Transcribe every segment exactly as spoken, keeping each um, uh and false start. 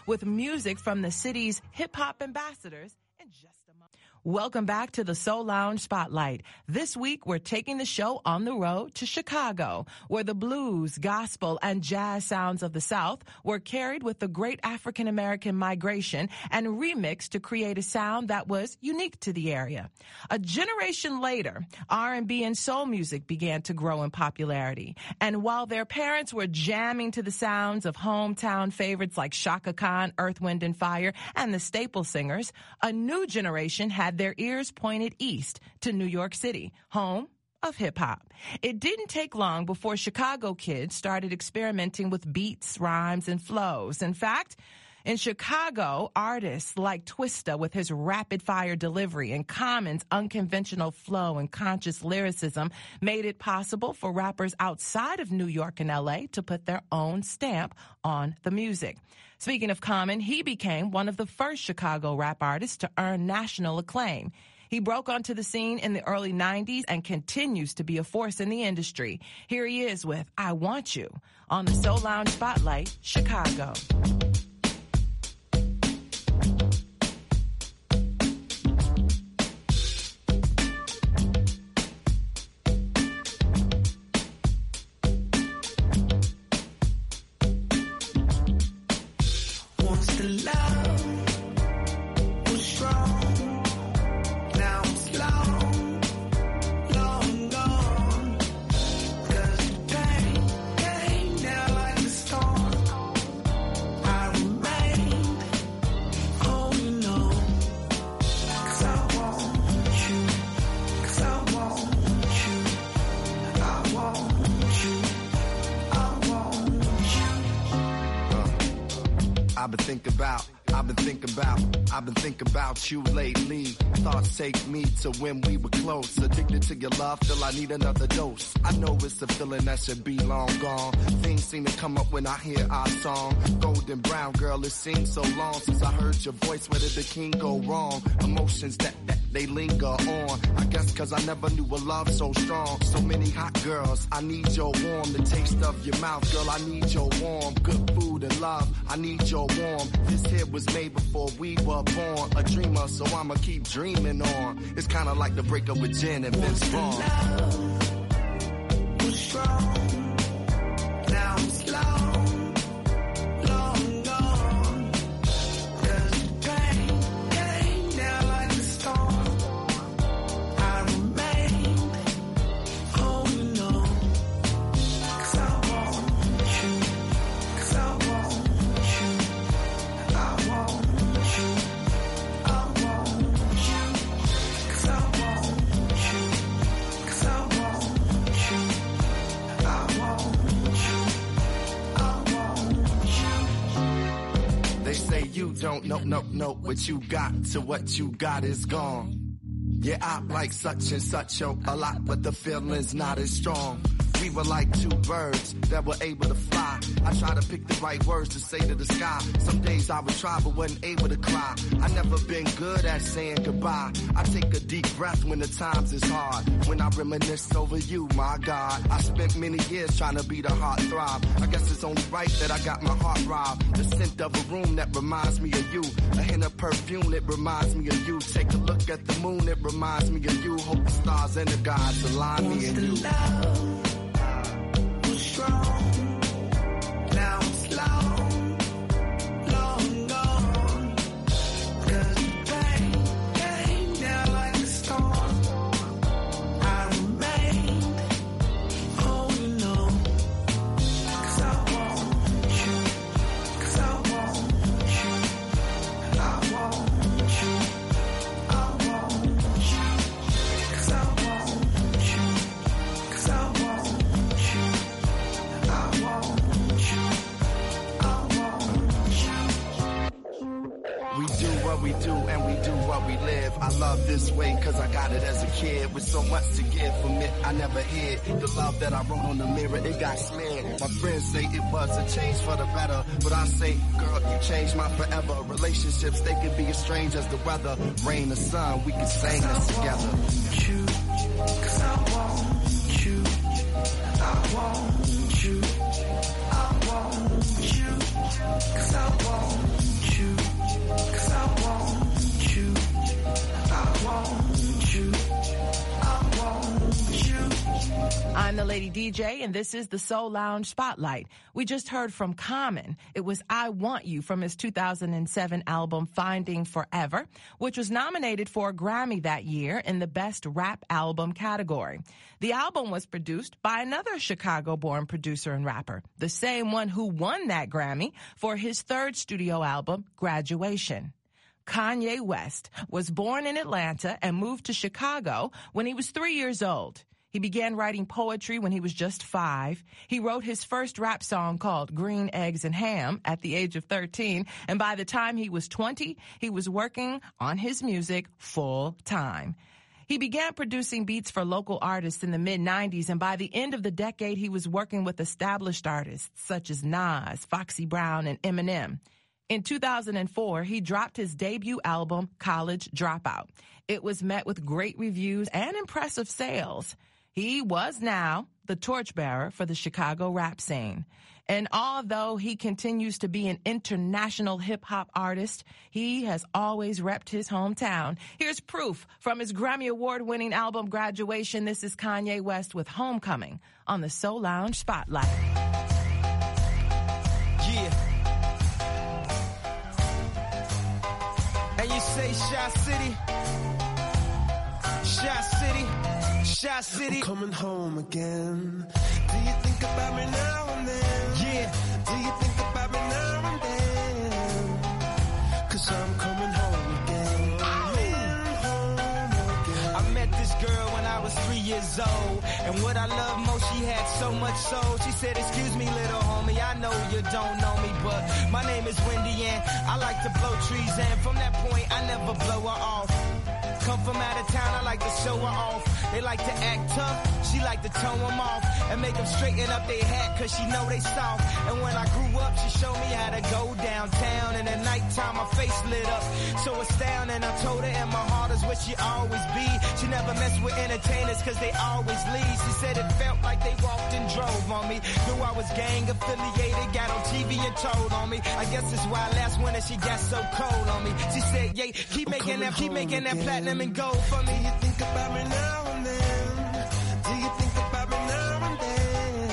with music from the city's hip-hop ambassadors in just a moment. Welcome back to the Soul Lounge Spotlight. This week, we're taking the show on the road to Chicago, where the blues, gospel, and jazz sounds of the South were carried with the great African-American migration and remixed to create a sound that was unique to the area. A generation later, R and B and soul music began to grow in popularity. And while their parents were jamming to the sounds of hometown favorites like Chaka Khan, Earth, Wind and Fire, and the Staple Singers, a new generation had their ears pointed east to New York City, home of hip-hop. It didn't take long before Chicago kids started experimenting with beats, rhymes, and flows. In fact, in Chicago, artists like Twista with his rapid-fire delivery and Common's unconventional flow and conscious lyricism made it possible for rappers outside of New York and L A to put their own stamp on the music. Speaking of Common, he became one of the first Chicago rap artists to earn national acclaim. He broke onto the scene in the early nineties and continues to be a force in the industry. Here he is with I Want You on the Soul Lounge Spotlight, Chicago. I've been thinking about, I've been thinking about, I've been thinking about you lately. Thoughts take me to when we were close. Addicted to your love, till I need another dose. I know it's a feeling that should be long gone. Things seem to come up when I hear our song. Golden brown girl, it seems so long since I heard your voice. Where did the king go wrong? Emotions that, that they linger on. I guess cause I never knew a love so strong. So many hot girls, I need your warm. The taste of your mouth, girl, I need your warm. Good food and love, I need your warm. This here was made before we were born. A dreamer, so I'ma keep dreaming on. It's kinda like the breakup with Jen and Vince Vaughn. Love was strong, now it's long, long gone. Cause the pain came down like a storm. I remain holding on. Cause I want you, cause I want you, I want you, I want you, cause I want you, cause I want you, I want you, I want you. They say you don't know, no, no, what you got to what you got is gone. Yeah, I like such and such a lot, but the feeling's not as strong. We were like two birds that were able to fly. I tried to pick the right words to say to the sky. Some days I would try but wasn't able to cry. I never been good at saying goodbye. I take a deep breath when the times is hard. When I reminisce over you, my God. I spent many years trying to be the heart throb. I guess it's only right that I got my heart robbed. The scent of a room that reminds me of you. A hint of perfume that reminds me of you. Take a look at the moon, it reminds me of you. Hope the stars and the gods align me and you. Love was strong, now it's long, long gone. Cause the pain came down like a storm. I remained holding on. Cause I want you, cause I want you, I want you, I want you, cause I want you, cause I want you. We do what we do and we do what we live. I love this way cause I got it as a kid. With so much to give from it, I never hid. The love that I wrote on the mirror, it got smeared. My friends say it was a change for the better, but I say, girl, you changed my forever. Relationships, they can be as strange as the weather. Rain or sun, we can sing this together. You, cause I want you, I want you, I want you, cause I want you. Lady D J, and this is the Soul Lounge Spotlight. We just heard from Common. It was I Want You from his two thousand seven album Finding Forever, which was nominated for a Grammy that year in the Best Rap Album category. The album was produced by another Chicago-born producer and rapper, the same one who won that Grammy for his third studio album, Graduation. Kanye West was born in Atlanta and moved to Chicago when he was three years old. He began writing poetry when he was just five. He wrote his first rap song called Green Eggs and Ham at the age of thirteen, and by the time he was twenty, he was working on his music full time. He began producing beats for local artists in the mid nineties, and by the end of the decade, he was working with established artists such as Nas, Foxy Brown, and Eminem. In two thousand four, he dropped his debut album, College Dropout. It was met with great reviews and impressive sales. He was now the torchbearer for the Chicago rap scene. And although he continues to be an international hip-hop artist, he has always repped his hometown. Here's proof from his Grammy Award-winning album Graduation. This is Kanye West with Homecoming on the Soul Lounge Spotlight. Yeah. And you say Shy City? Shy City? Shy City? I'm coming home again. Do you think about me now and then? Yeah. Do you think about me now and then? Cause I'm coming home again. Coming home again. I met this girl when I was three years old, and what I love most, she had so much soul. She said, excuse me, little homie, I know you don't know me, but my name is Wendy and I like to blow trees, and from that point, I never blow her off. Come from out of town, I like to show her off. They like to act tough, she like to tone them off and make them straighten up their hat, cause she know they soft. And when I grew up, she showed me how to go downtown, and at nighttime my face lit up, so astounding. I told her and my heart is where she always be. She never mess with entertainers cause they always leave. She said it felt like they walked and drove on me. Knew I was gang affiliated, got on T V and told on me. I guess it's why last winter she got so cold on me. She said, yeah, keep I'm making that, keep making again. That platinum and gold for me. Do you think about me now and then? Do you think about me now and then?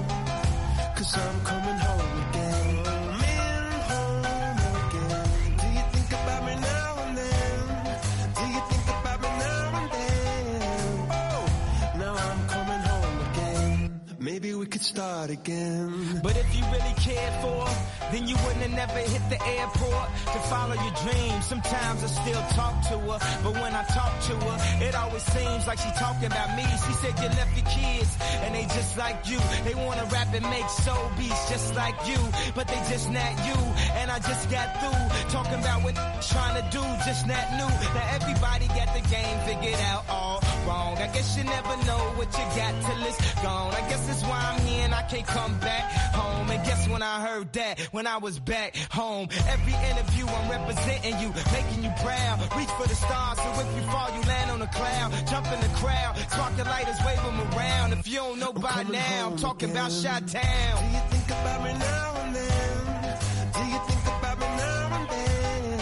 Cause I'm coming home again. Coming home again. Do you think about me now and then? Do you think about me now and then? Oh, now I'm coming home again. Maybe we could start again. But if you really cared for her, then you wouldn't have never hit the airport to follow your dreams. Sometimes I still talk to her, but when I talk to her, it always seems like she talking about me. She said you left your kids, and they just like you. They wanna rap and make soul beats just like you, but they just not you. And I just got through talking about what trying to do, just not new. Now everybody got the game figured out all wrong. I guess you never know what you got till it's gone. I guess that's why I'm here and I can't come back home. And guess when I heard that, when I was back home, every interview I'm representing you, making you proud. Reach for the stars, so if you fall, you land on a cloud. Jump in the crowd, spark the lighters, wave them around. If you don't know by now, I'm talking again. About Chi-Town. Do you think about me now and then? Do you think about me now and then?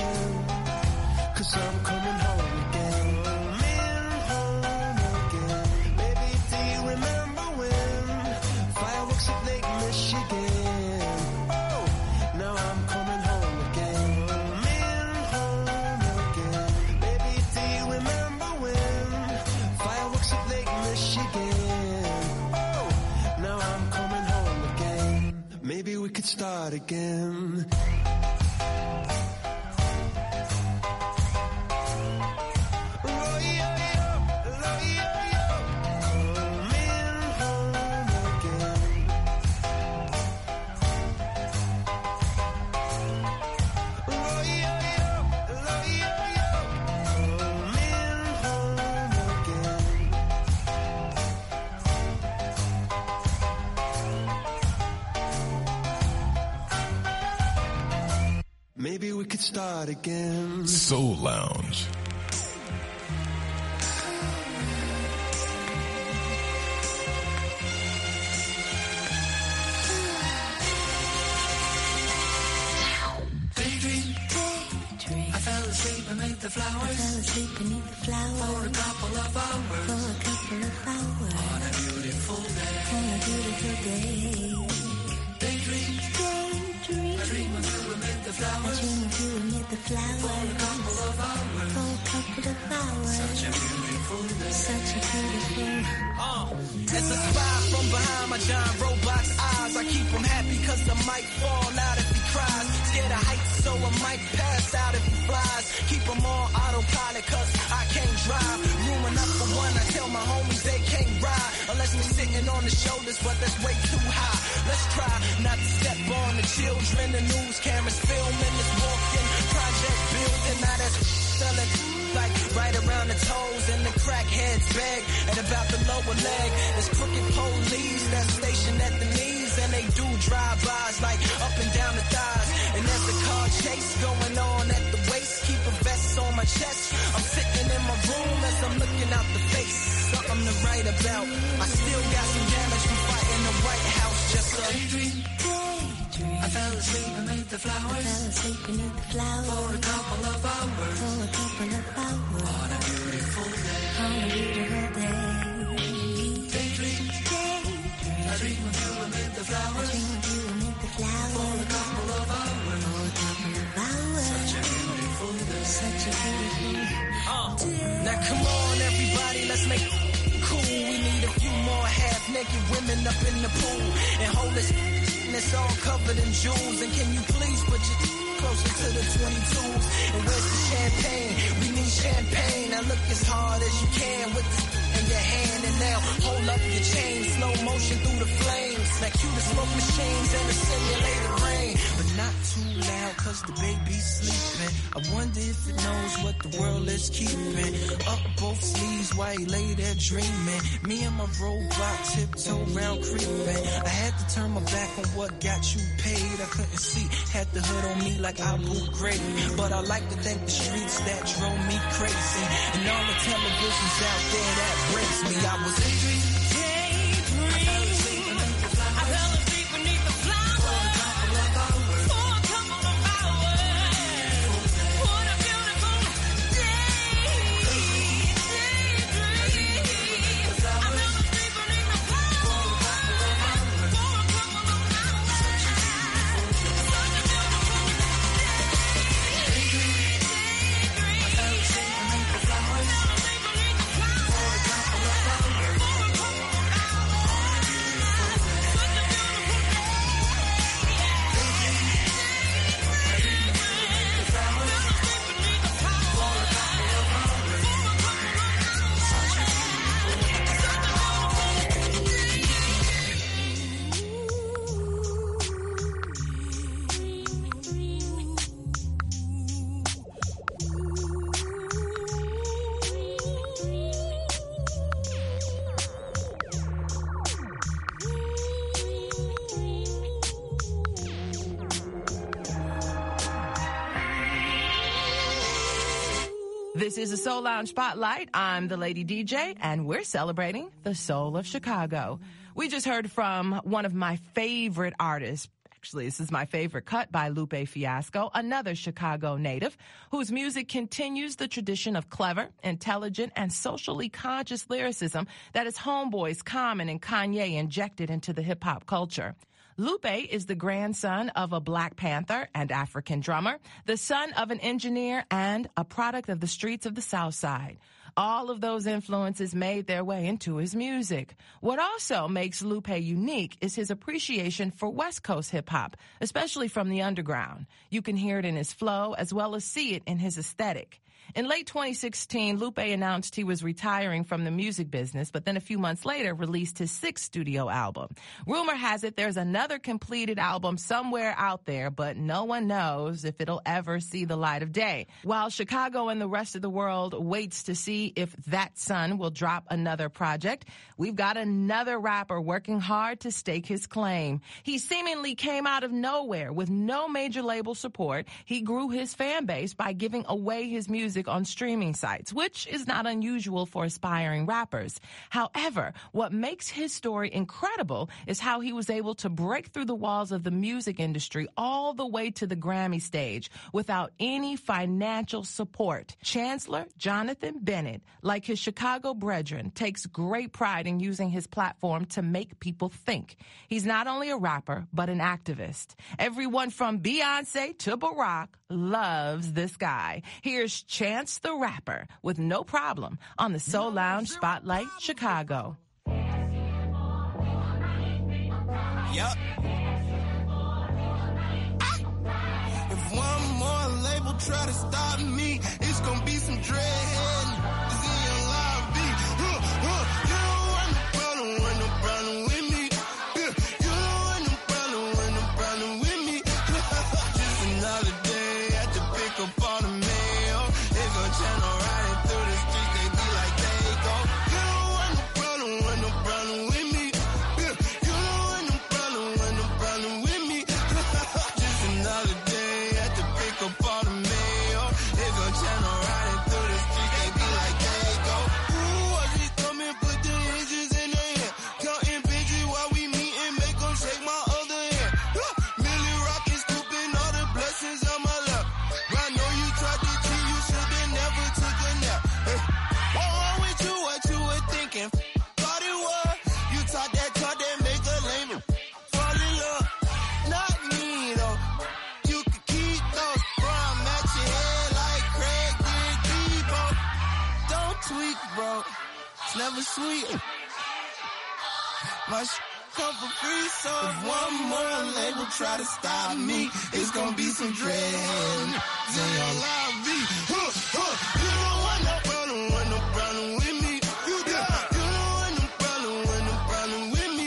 Cause I'm coming home again. Coming home again. Baby, do you remember when fireworks at Lake Michigan? Oh, now I'm coming home again. Coming home again. Baby, do you remember when fireworks at Lake Michigan? Oh, now I'm coming home again. Maybe we could start again. Maybe we could start again. Soul Lounge. Daydream, daydream. I fell asleep beneath the flowers. I fell asleep beneath the flowers for a couple of hours. For a couple of hours on a beautiful day. on a beautiful day. Daydream, daydream. I dream of you amid the flowers. I dream of you amid the flowers. For a couple of hours. For a couple of hours. Such a beautiful day. Such a beautiful. Uh, as I spy from behind my giant robot's eyes, I keep him happy cause I might fall out if he cries. Scared of heights so I might pass out if he flies. Keep him on autopilot cause I can't drive. Room enough for one, I tell my homies they can't ride. Unless we're sitting on the shoulders, but that's way too high. Let's try not to step on the children. The news cameras filming this walking project building. Now that's selling like right around the toes and the crackheads beg at about the lower leg. There's crooked police that's stationed at the knees and they do drive-bys like up and down the thighs. And there's a car chase going on at the waist. Keep a vest on my chest. I'm sitting in my room as I'm looking out the face. Something to write about. I still got some damage from fighting the White House. Just a daydream. Daydream. I fell asleep beneath the flowers. I fell asleep beneath the flowers. For a couple of hours. For a couple of hours. On a beautiful day. On a beautiful day. Daydream. Daydream. I dream of you amid the flowers. I dream of you amid the flowers. For a couple of hours. For a couple of hours. Such a beautiful day. Such a beautiful uh, Now come on everybody, let's make it cool. We need a few more half-naked women up in the pool. And hold this it's all covered in jewels. And can you please put your closer to the twenty-twos? And where's the champagne? We need champagne. Now look as hard as you can with the in your hand. And now hold up your chain. Slow motion through the flames. Now cue the smoke machines and the simulated rain. But not too loud cause the baby's sleeping. I wonder if it knows what the world is keeping. Up both sleeves while he lay there dreaming. Me and my robot tiptoe round creeping. I had to turn my back on what got you paid. I couldn't see, had the hood on me like Abu Ghraib. But I like to thank the streets that drove me crazy. And all the televisions out there that breaks me. I was daydreaming. I fell asleep beneath the flowers. I fell asleep beneath the flowers. For a couple of hours. For a couple of hours. What a beautiful day. Daydream. I fell asleep beneath the flowers. For a couple of hours. For a couple of hours. Such a beautiful day. Daydream. I fell asleep beneath the flowers. For a couple of hours. This is a Soul Lounge Spotlight. I'm the Lady D J, and we're celebrating the soul of Chicago. We just heard from one of my favorite artists. Actually, this is my favorite cut by Lupe Fiasco, another Chicago native whose music continues the tradition of clever, intelligent, and socially conscious lyricism that his homeboys Common and Kanye injected into the hip-hop culture. Lupe is the grandson of a Black Panther and African drummer, the son of an engineer, and a product of the streets of the South Side. All of those influences made their way into his music. What also makes Lupe unique is his appreciation for West Coast hip-hop, especially from the underground. You can hear it in his flow as well as see it in his aesthetic. In late twenty sixteen, Lupe announced he was retiring from the music business, but then a few months later released his sixth studio album. Rumor has it there's another completed album somewhere out there, but no one knows if it'll ever see the light of day. While Chicago and the rest of the world waits to see if that son will drop another project, we've got another rapper working hard to stake his claim. He seemingly came out of nowhere with no major label support. He grew his fan base by giving away his music music on streaming sites, which is not unusual for aspiring rappers. However, what makes his story incredible is how he was able to break through the walls of the music industry all the way to the Grammy stage without any financial support. Chancellor Jonathan Bennett, like his Chicago brethren, takes great pride in using his platform to make people think. He's not only a rapper, but an activist. Everyone from Beyonce to Barack loves this guy. Here's Chance the Rapper with No Problem on the Soul Lounge Spotlight Chicago. Yup. If one more label try to stop me, it's gonna be some dreadhead. It's in your lobby. Huh, huh. You don't want no problem, want no problem with me. Yeah. You don't want no problem, want no problem with me. Just another day at the pick up all the mail. They gon' channel riding through the streets, they be like they go. You don't want no problem, want no problem with me. Yeah. You don't want no problem, want no problem with me. Just another day at the pick up all the mail. They gon' channel riding through the streets, they be like they go. Ooh, I just come and put the hinges in their hand. Counting bitches while we meet and make them shake my other hand. Huh. Millie rockin', scooping all the blessings on my lap. I know you tried to cheat, you should've never took a nap. Hey. What wrong with you, what you were thinking? Thought it was, you taught that talk that make a lame fall in love. Not me though, you could keep those from at your head like Craig did Debo. Don't tweak, bro, it's never sweet. My sh- come for free, so if one more label try to stop me, it's gonna be some dread. In your lobby. Huh, huh. You don't want no problem, want no problem with me. You do. You don't want no problem, want no problem with me.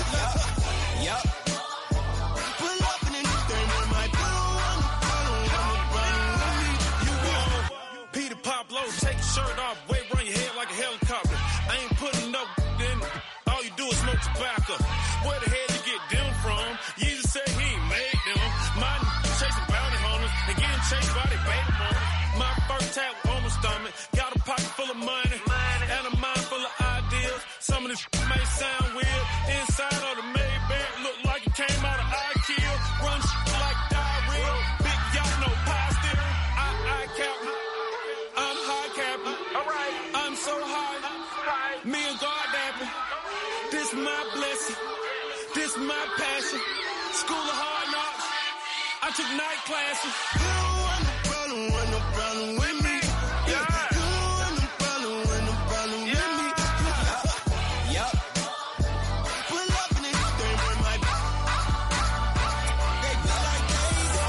Yup. Pull up in anything that might be. You don't want no problem, want no problem with me. You won't. Peter Pablo, take your shirt off, wave around your head like a helicopter. I ain't putting no in. All you do is smoke tobacco. Where the hell you get them from? Jesus said he ain't made them. My chasing bounty hunters and getting chased by their baby mama. My first tap on my stomach. Got a pocket full of money and a mind full of ideas. Some of this may sound weird. Inside of the Maybach look like it came out of IKEA. Run like diarrhea. Big yacht, no pie still. I, I cap. I'm high capping. Alright. I'm so high. Me and God dapping. This my blessing. This my passion. School of hard knocks. I took night classes. You don't want no problem, want no problem with me. Yeah. You don't want no problem, want no problem with me. Yup. Pull up in anything that might be. They be like they go.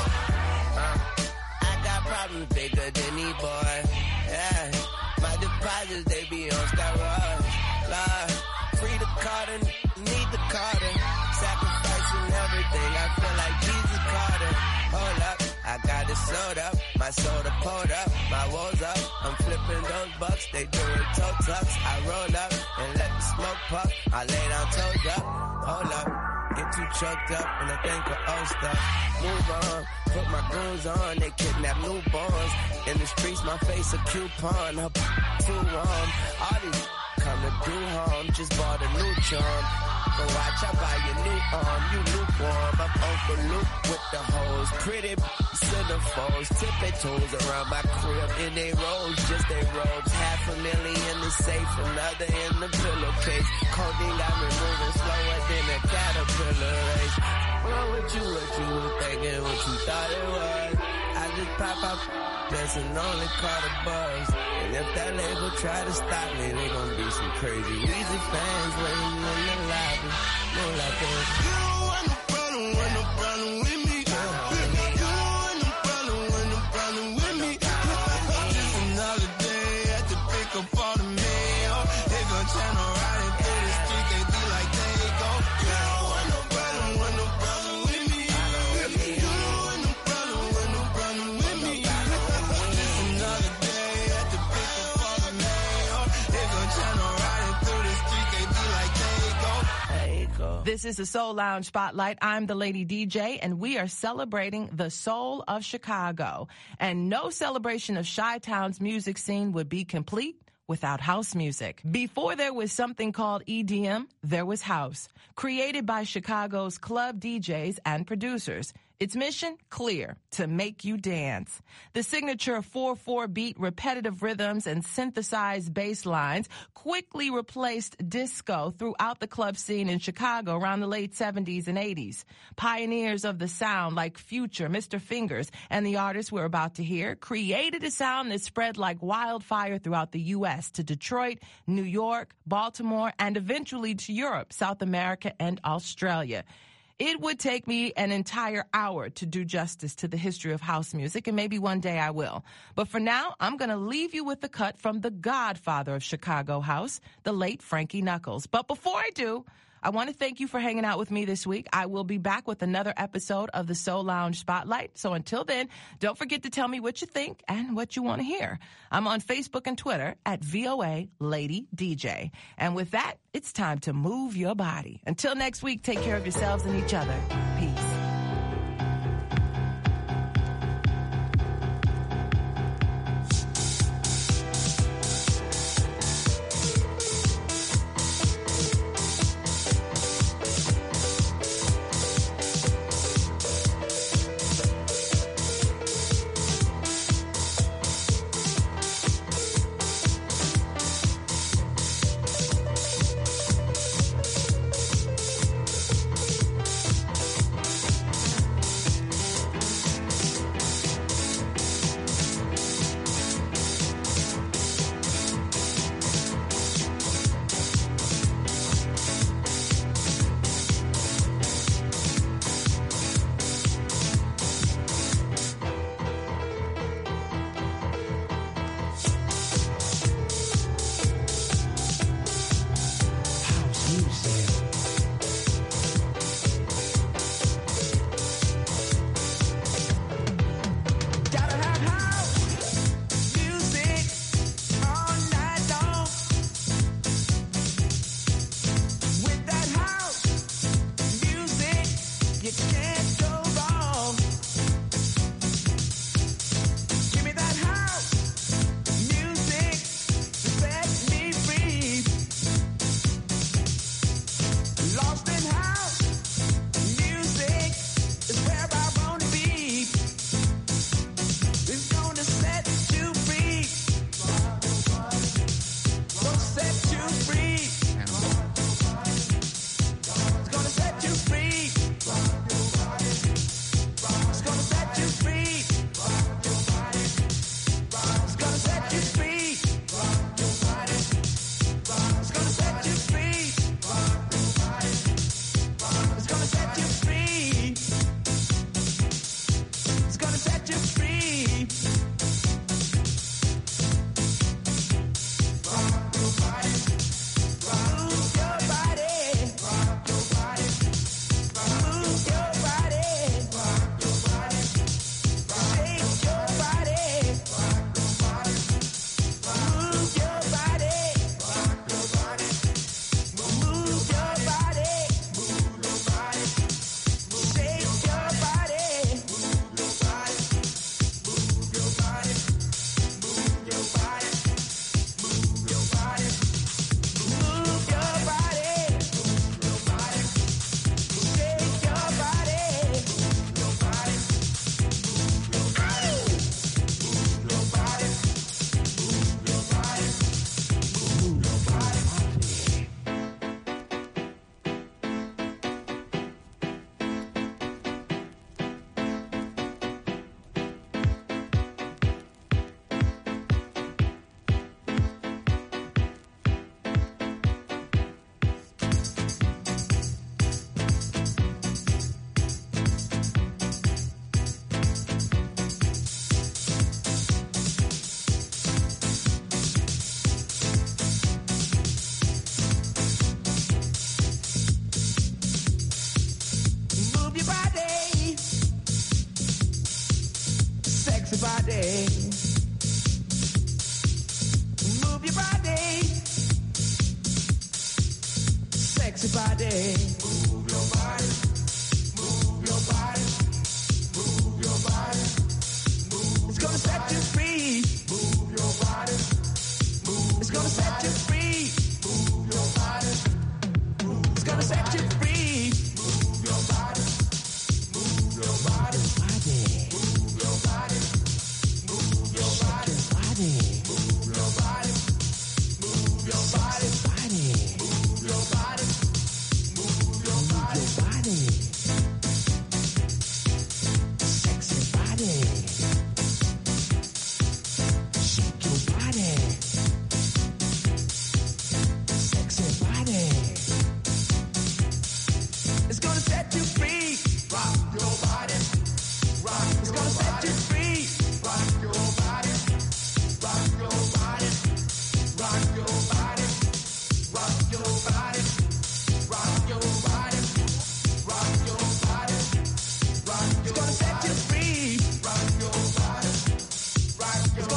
I got problems bigger than these boys. Yeah. My deposits, they be on steroids. Lord, free the Carter, need the Carter. Sacrificing everything, I feel like Jesus Carter. Hold up, I got it sold up. My soda pulled up, my woes up. I'm flipping those bucks, they doing toe tucks. I roll up and let the smoke puff. I lay down toes up, hold up. Get too choked up and I think of old stuff. Move on, put my goons on, they kidnap newborns. In the streets, my face a coupon, up too warm. All these come to do harm, just bought a new charm. Go watch, I buy your new arm, you lukewarm. I'm Uncle Luke with the hoes, pretty centerfolds. Tip their toes around my crib in they rolls, just they robes. Half a million is safe, another in the pillowcase. Codeine got me moving slower than a caterpillar race. Wrong with you, what you were thinking, what you thought it was. I just pop out, that's an only call the buzz. And if that label try to stop me, they gon' be some crazy Weezy fans waiting in the lobby. No like that. You don't want no problem, want no problem with me. You don't want no problem, want no problem with me. Just another day at the pick up all the mail. They gon' channel riding through the streets, they be like they go. You don't want no problem, want no problem with me. You don't want no problem, want no problem with me. Just another day at the pick up all the mail. They gon' channel riding through the streets, they be like they go. They go. This is the Soul Lounge Spotlight. I'm the Lady D J, and we are celebrating the soul of Chicago. And no celebration of Chi-Town's music scene would be complete without house music. Before there was something called E D M, there was house, created by Chicago's club D Js and producers. Its mission, clear, to make you dance. The signature four four beat repetitive rhythms and synthesized bass lines quickly replaced disco throughout the club scene in Chicago around the late seventies and eighties. Pioneers of the sound like Future, Mister Fingers, and the artists we're about to hear created a sound that spread like wildfire throughout the U S to Detroit, New York, Baltimore, and eventually to Europe, South America, and Australia. It would take me an entire hour to do justice to the history of house music, and maybe one day I will. But for now, I'm going to leave you with the cut from the godfather of Chicago house, the late Frankie Knuckles. But before I do, I want to thank you for hanging out with me this week. I will be back with another episode of the Soul Lounge Spotlight. So until then, don't forget to tell me what you think and what you want to hear. I'm on Facebook and Twitter at V O A Lady D J. And with that, it's time to move your body. Until next week, take care of yourselves and each other. Peace. body. Move your body. Sexy body. Ooh.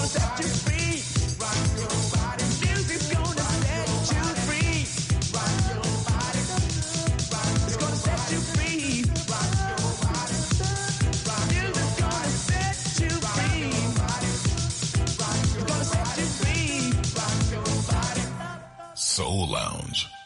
gonna set you free. Rock your body. Music's gonna set you free. Rock your body. It's gonna set you free. Rock your body. Music's gonna set you free. It's gonna set you free. Rock your body. Soul Lounge.